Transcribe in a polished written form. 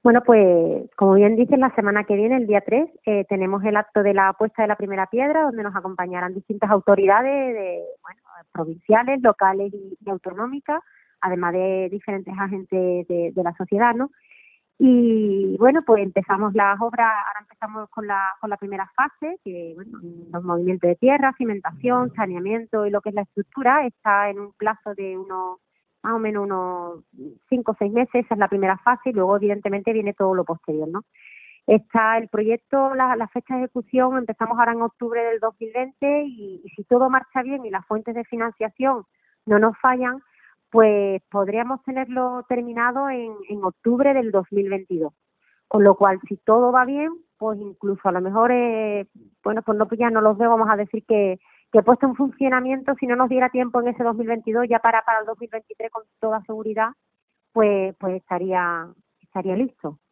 Bueno, pues como bien dices, la semana que viene, el día 3, tenemos el acto de la puesta de la primera piedra, donde nos acompañarán distintas autoridades provinciales, locales y autonómicas, además de diferentes agentes de la sociedad, ¿no? Y bueno, pues empezamos las obras, ahora empezamos con la primera fase, que bueno, los movimientos de tierra, cimentación, saneamiento y lo que es la estructura, está en un plazo de más o menos unos 5 o 6 meses, esa es la primera fase, y luego evidentemente viene todo lo posterior, ¿no? Está el proyecto, la fecha de ejecución, empezamos ahora en octubre del 2020 y si todo marcha bien y las fuentes de financiación no nos fallan, pues podríamos tenerlo terminado en octubre del 2022. Con lo cual, si todo va bien, pues incluso a lo mejor, pues no, pues ya no los veo, vamos a decir que puesto en funcionamiento, si no nos diera tiempo en ese 2022, ya para el 2023 con toda seguridad, pues estaría listo.